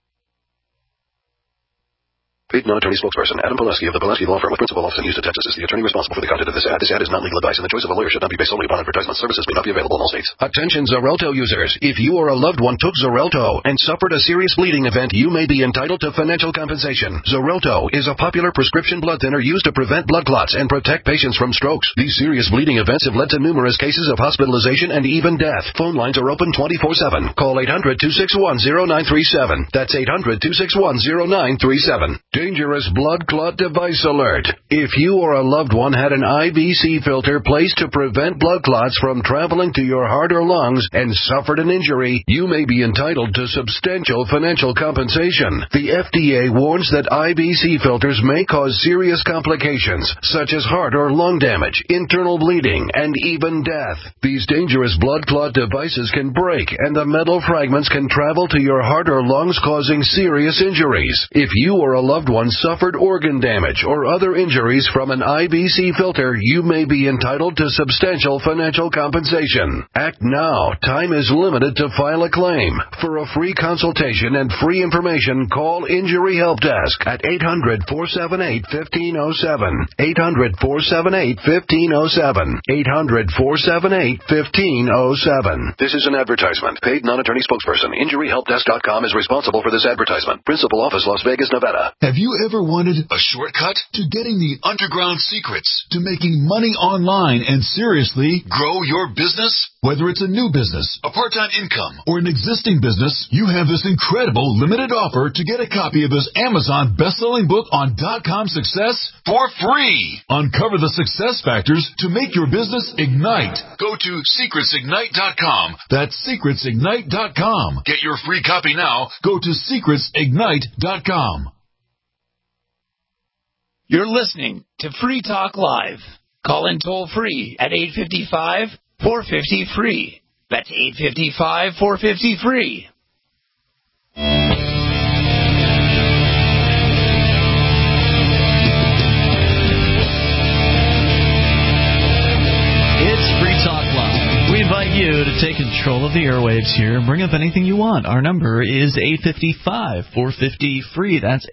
Paid non-attorney spokesperson Adam Pileski of the Pileski Law Firm with principal office in Houston, Texas is the attorney responsible for the content of this ad. This ad is not legal advice, and the choice of a lawyer should not be based solely upon advertisement. Services may not be available in all states. Attention Xarelto users. If you or a loved one took Xarelto and suffered a serious bleeding event, you may be entitled to financial compensation. Xarelto is a popular prescription blood thinner used to prevent blood clots and protect patients from strokes. These serious bleeding events have led to numerous cases of hospitalization and even death. Phone lines are open 24/7. Call 800-261-0937. That's 800-261-0937. Dangerous blood clot device alert. If you or a loved one had an IVC filter placed to prevent blood clots from traveling to your heart or lungs and suffered an injury, you may be entitled to substantial financial compensation. The FDA warns that IVC filters may cause serious complications, such as heart or lung damage, internal bleeding, and even death. These dangerous blood clot devices can break, and the metal fragments can travel to your heart or lungs, causing serious injuries. If you or a loved one suffered organ damage or other injuries from an IVC filter, you may be entitled to substantial financial compensation. Act now. Time is limited to file a claim. For a free consultation and free information, call Injury Help Desk at 800-478-1507. 800-478-1507. 800-478-1507. This is an advertisement. Paid non-attorney spokesperson. InjuryHelpDesk.com is responsible for this advertisement. Principal office, Las Vegas, Nevada. Have you ever wanted a shortcut to getting the underground secrets to making money online and seriously grow your business? Whether it's a new business, a part-time income, or an existing business, you have this incredible limited offer to get a copy of this Amazon best-selling book on .com success for free. Uncover the success factors to make your business ignite. Go to secretsignite.com. That's secretsignite.com. Get your free copy now. Go to secretsignite.com. You're listening to Free Talk Live. Call in toll-free at 855-450-FREE. That's 855-450-FREE. It's Free Talk Live. We invite you to take control of the airwaves here and bring up anything you want. Our number is 855-450-FREE. That's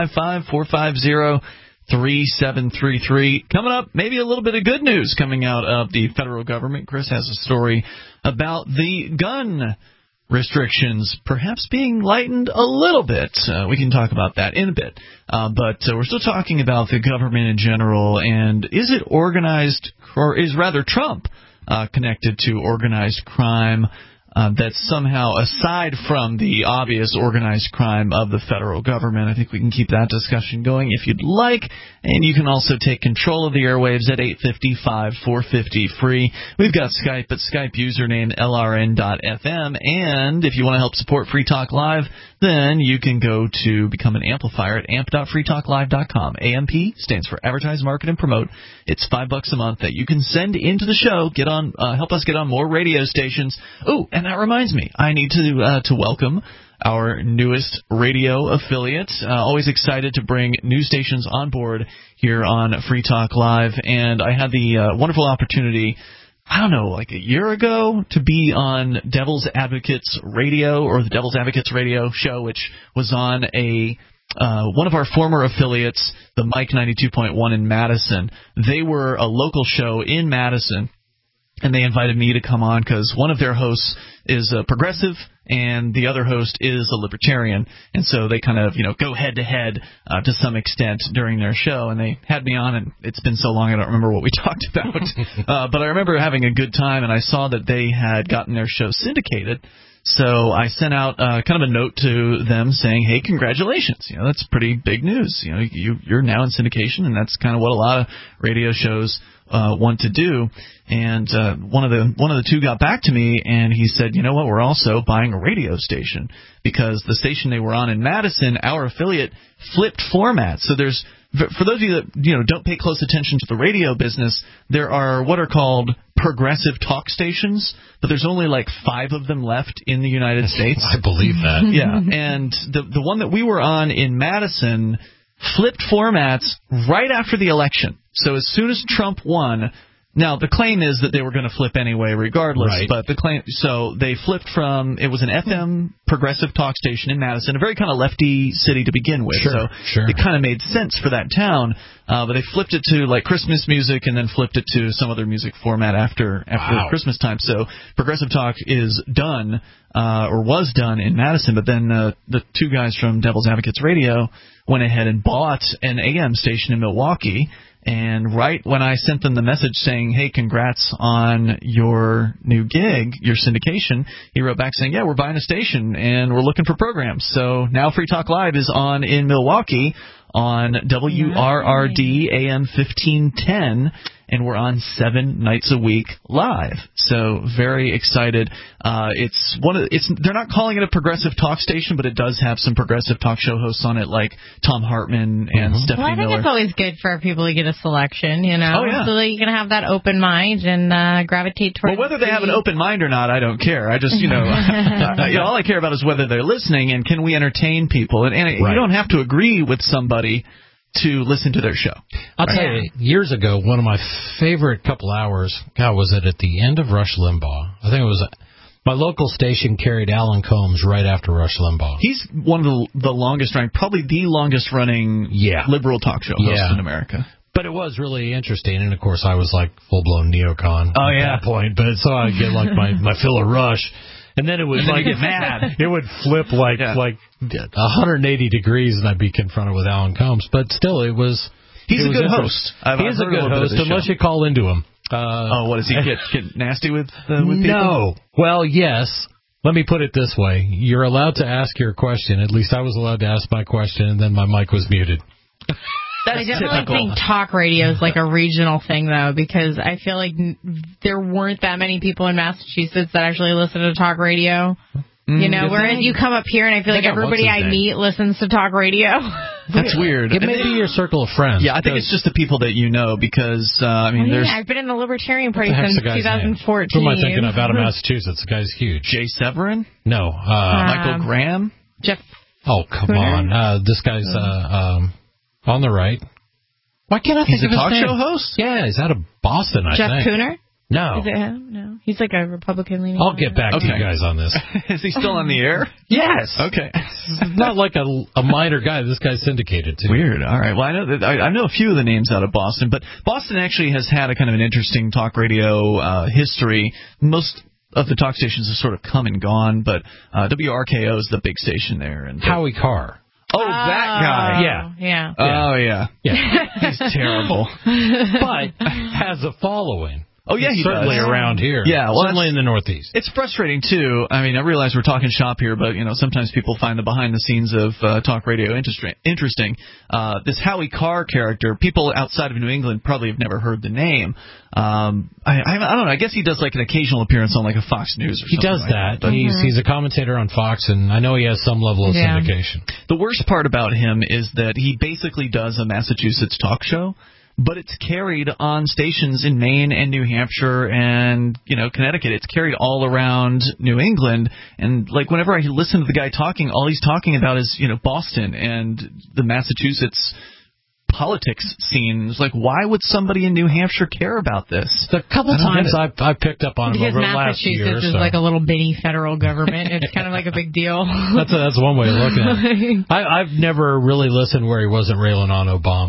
855-450-3733. Coming up, maybe a little bit of good news coming out of the federal government. Chris has a story about the gun restrictions perhaps being lightened a little bit. We can talk about that in a bit. But we're still talking about the government in general, and is it organized, or is rather Trump connected to organized crime? That's somehow aside from the obvious organized crime of the federal government. I think we can keep that discussion going if you'd like. And you can also take control of the airwaves at 855-450-FREE. We've got Skype at Skype username LRN.FM. And if you want to help support Free Talk Live, then you can go to become an amplifier at amp.freetalklive.com. AMP stands for Advertise, Market, and Promote. It's $5 a month that you can send into the show. Get on, help us get on more radio stations. Oh, and that reminds me, I need to welcome our newest radio affiliate. Always excited to bring new stations on board here on Free Talk Live. And I had the wonderful opportunity, I don't know, like a year ago, to be on Devil's Advocates Radio, or the Devil's Advocates Radio show, which was on one of our former affiliates, the Mike 92.1 in Madison. They were a local show in Madison. and they invited me to come on because one of their hosts is a progressive and the other host is a libertarian, and so they kind of go head to head to some extent during their show, and they had me on, and it's been so long I don't remember what we talked about, but I remember having a good time, and I saw that they had gotten their show syndicated. So I sent out kind of a note to them saying, "Hey, congratulations! That's pretty big news. You're now in syndication, and that's kind of what a lot of radio shows want to do." And one of the two got back to me, and he said, "You know what? We're also buying a radio station because the station they were on in Madison, our affiliate, flipped formats. So there's." For those of you that don't pay close attention to the radio business, there are what are called progressive talk stations, but there's only like 5 of them left in the United States. I believe that. Yeah, and the one that we were on in Madison flipped formats right after the election. So as soon as Trump won. Now, the claim is that they were going to flip anyway regardless, right. But so they flipped from, it was an FM progressive talk station in Madison, a very kind of lefty city to begin with, sure. It kind of made sense for that town, but they flipped it to like Christmas music and then flipped it to some other music format after Christmas time. So progressive talk is done, or was done in Madison, but then the two guys from Devil's Advocates Radio went ahead and bought an AM station in Milwaukee. And right when I sent them the message saying, "Hey, congrats on your new gig, your syndication," he wrote back saying, "Yeah, we're buying a station and we're looking for programs." So now Free Talk Live is on in Milwaukee on WRRD AM 1510, and we're on 7 nights a week live. So very excited. They're not calling it a progressive talk station, but it does have some progressive talk show hosts on it, like Tom Hartman and Stephanie Miller. I think it's always good for people to get a selection, Oh, yeah. so that you can have that open mind and gravitate towards. Well, whether they have an open mind or not, I don't care. I just, all I care about is whether they're listening and can we entertain people. And right. You don't have to agree with somebody to listen to their show. I'll tell you, years ago, one of my favorite couple hours, was it at the end of Rush Limbaugh? I think it was my local station carried Alan Combs right after Rush Limbaugh. He's one of the longest running, probably the longest running liberal talk show host in America. But it was really interesting, and of course I was like full-blown neocon at that point, but so I'd get like my fill of Rush. And then it would like get mad. It would flip like 180 degrees, and I'd be confronted with Alan Combs. But still, he's a good host. He's a good host unless you call into him. What does he get nasty with people? No. Well, yes. Let me put it this way: you're allowed to ask your question. At least I was allowed to ask my question, and then my mic was muted. I definitely think talk radio is like a regional thing, though, because I feel like there weren't that many people in Massachusetts that actually listen to talk radio. Whereas you come up here and I feel like everybody I meet listens to talk radio. That's weird. It may be your circle of friends. Yeah, I think it's just the people that you know because, I've been in the Libertarian Party since 2014. Who am I thinking of out of Massachusetts? The guy's huge. Jay Severin? No. Michael Graham? Jeff. Oh, come on. This guy's on the right. Why can't I think of his name? He's a talk show host? Yeah, he's out of Boston, I think. Jeff Cooner? No. Is it him? No. He's like a Republican-leaning. I'll get back to you guys on this. Is he still on the air? Yes. Okay. Not like a minor guy. This guy's syndicated, too. Weird. All right. Well, I know a few of the names out of Boston, but Boston actually has had a kind of an interesting talk radio history. Most of the talk stations have sort of come and gone, but WRKO is the big station there. And Howie Carr. Oh, that guy. Yeah. Oh, yeah. He's terrible. But has a following. Oh, yeah, he certainly does. Around here. Yeah, well, certainly in the Northeast. It's frustrating, too. I mean, I realize we're talking shop here, but, sometimes people find the behind-the-scenes of talk radio interesting. This Howie Carr character, people outside of New England probably have never heard the name. I don't know. I guess he does, like, an occasional appearance on, like, a Fox News or something. He does that. But he's a commentator on Fox, and I know he has some level of syndication. The worst part about him is that he basically does a Massachusetts talk show. But it's carried on stations in Maine and New Hampshire and, Connecticut. It's carried all around New England. And, like, whenever I listen to the guy talking, all he's talking about is, Boston and the Massachusetts politics scene. It's like, why would somebody in New Hampshire care about this? The couple times I've picked up on him over the last year. Because Massachusetts is like a little bitty federal government. It's kind of like a big deal. That's one way of looking at it. I've never really listened where he wasn't railing on Obama.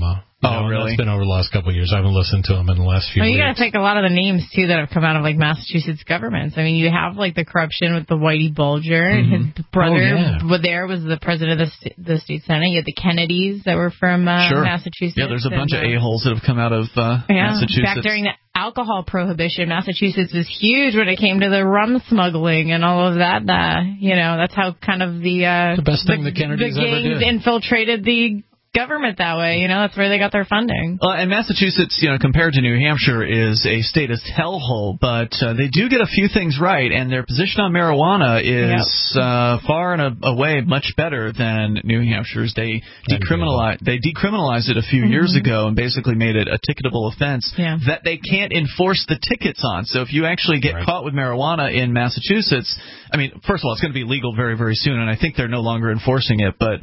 Oh, really? That's been over the last couple of years. I haven't listened to them in the last few Well, you years. got to take a lot of the names, too, that have come out of, like, Massachusetts governments. I mean, you have, like, the corruption with the Whitey Bulger. And his brother there was the president of the state senate. You had the Kennedys that were from Massachusetts. Yeah, there's a bunch of a-holes that have come out of Massachusetts. Back during the alcohol prohibition, Massachusetts was huge when it came to the rum smuggling and all of that. That's how kind of the best thing the Kennedys ever did. Infiltrated the government that way. That's where they got their funding. And Massachusetts, compared to New Hampshire, is a state as hellhole, but they do get a few things right, and their position on marijuana is far and away much better than New Hampshire's. They decriminalized it a few years ago and basically made it a ticketable offense that they can't enforce the tickets on. So if you actually get caught with marijuana in Massachusetts, I mean, first of all, it's going to be legal very, very soon, and I think they're no longer enforcing it, but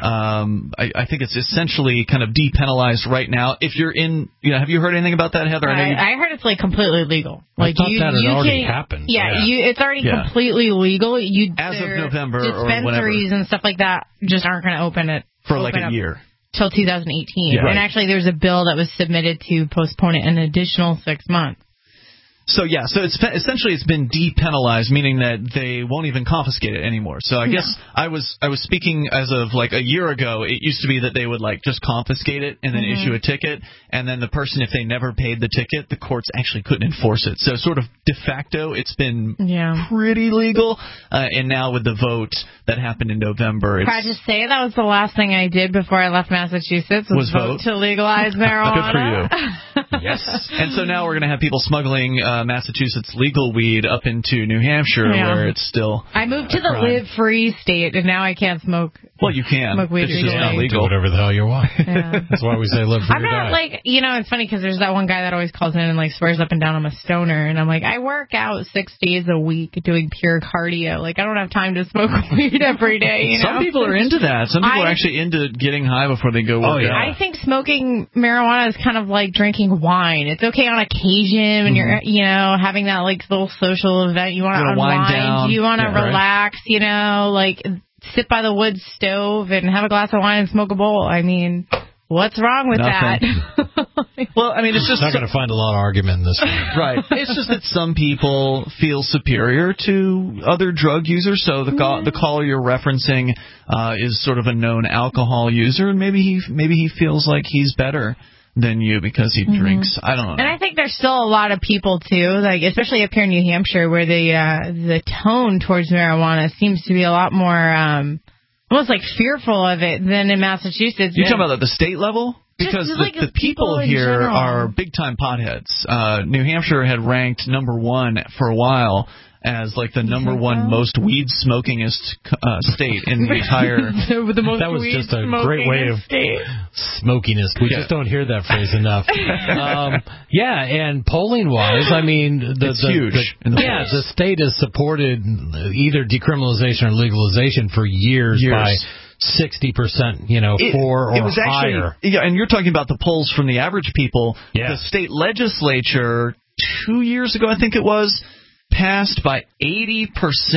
I think it's essentially kind of depenalized right now. If you're in, have you heard anything about that, Heather? I heard it's like completely legal. Like I thought that had already happened. It's already completely legal. As of November or whenever. Dispensaries and stuff like that just aren't going to open it for like a year. Till 2018. And actually there's a bill that was submitted to postpone it an additional 6 months. So it's essentially it's been depenalized, meaning that they won't even confiscate it anymore. So I guess I was speaking as of like a year ago. It used to be that they would like just confiscate it and then issue a ticket, and then the person, if they never paid the ticket, the courts actually couldn't enforce it. So sort of de facto, it's been pretty legal. And now with the vote that happened in November, can I just say that was the last thing I did before I left Massachusetts was vote to legalize marijuana. Good for you. Yes. And so now we're going to have people smuggling Massachusetts legal weed up into New Hampshire, where it's still. I moved to the live free state, and now I can't smoke. Well, you can. Smoke weed it's just not legal. Do whatever the hell you want. That's why we say live free. I'm not like, it's funny because there's that one guy that always calls in and like swears up and down I'm a stoner, and I'm like, I work out 6 days a week doing pure cardio. Like I don't have time to smoke weed every day. Some people are into that. Some people are actually into getting high before they go work out. I think smoking marijuana is kind of like drinking wine. It's okay on occasion when you're, having that like little social event. You want to unwind. You want to relax. Like sit by the wood stove and have a glass of wine and smoke a bowl. I mean, what's wrong with that? Well, I mean, it's just not going to find a lot of argument in this one. Right. It's just that some people feel superior to other drug users. So the caller you're referencing is sort of a known alcohol user, and maybe he feels like he's better than you because he drinks. I don't know. And I think there's still a lot of people too, like especially up here in New Hampshire, where the tone towards marijuana seems to be a lot more almost like fearful of it than in Massachusetts. You're talking about at the state level? Because the people here are big-time potheads. New Hampshire had ranked number one for a while as like the number one most weed-smokingest state in the entire... That was just a great way of smokinest. We just don't hear that phrase enough. And polling-wise, I mean... It's huge. The state has supported either decriminalization or legalization for years. By 60%, for or higher. And you're talking about the polls from the average people. The state legislature 2 years ago, I think it was, passed by 80%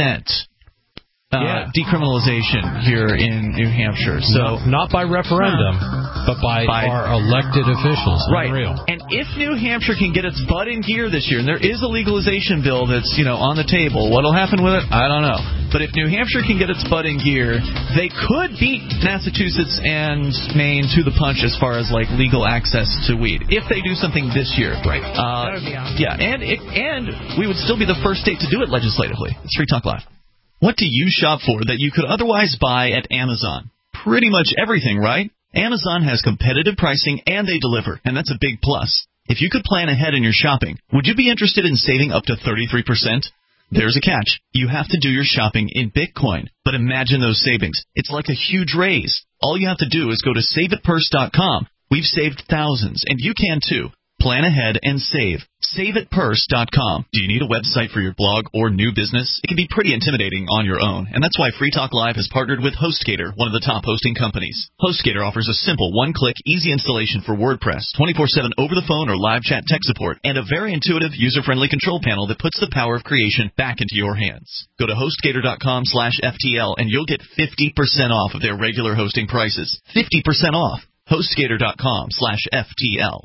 decriminalization here in New Hampshire. So not by referendum, but by our elected officials. Right. Unreal. And if New Hampshire can get its butt in gear this year, and there is a legalization bill that's on the table, what'll happen with it, I don't know. But if New Hampshire can get its butt in gear, they could beat Massachusetts and Maine to the punch as far as like legal access to weed if they do something this year. Right. That would be awesome. Yeah, and we would still be the first state to do it legislatively. It's Free Talk Live. What do you shop for that you could otherwise buy at Amazon? Pretty much everything, right? Amazon has competitive pricing and they deliver, and that's a big plus. If you could plan ahead in your shopping, would you be interested in saving up to 33%? There's a catch. You have to do your shopping in Bitcoin. But imagine those savings. It's like a huge raise. All you have to do is go to SaveItPurse.com. We've saved thousands, and you can too. Plan ahead and save. SaveItPurse.com. Do you need a website for your blog or new business? It can be pretty intimidating on your own, and that's why Free Talk Live has partnered with HostGator, one of the top hosting companies. HostGator offers a simple one-click, easy installation for WordPress, 24/7 over the phone or live chat tech support, and a very intuitive, user-friendly control panel that puts the power of creation back into your hands. Go to HostGator.com/FTL, and you'll get 50% off of their regular hosting prices. 50% off. HostGator.com/FTL.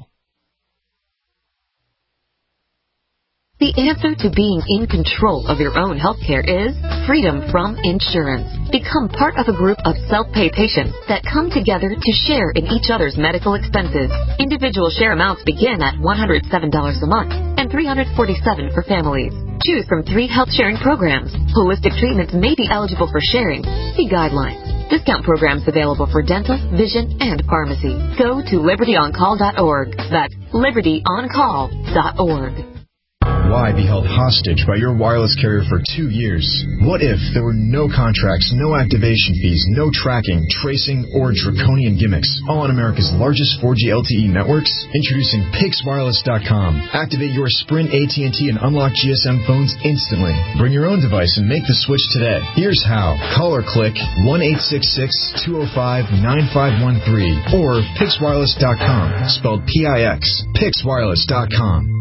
The answer to being in control of your own healthcare is freedom from insurance. Become part of a group of self-pay patients that come together to share in each other's medical expenses. Individual share amounts begin at $107 a month and $347 for families. Choose from 3 health-sharing programs. Holistic treatments may be eligible for sharing. See guidelines. Discount programs available for dental, vision, and pharmacy. Go to libertyoncall.org. That's libertyoncall.org. Why be held hostage by your wireless carrier for 2 years? What if there were no contracts, no activation fees, no tracking, tracing, or draconian gimmicks, all on America's largest 4G LTE networks? Introducing PixWireless.com. Activate your Sprint, AT&T, and unlock GSM phones instantly. Bring your own device and make the switch today. Here's how. Call or click 1-866-205-9513 or PixWireless.com, spelled P-I-X. PixWireless.com.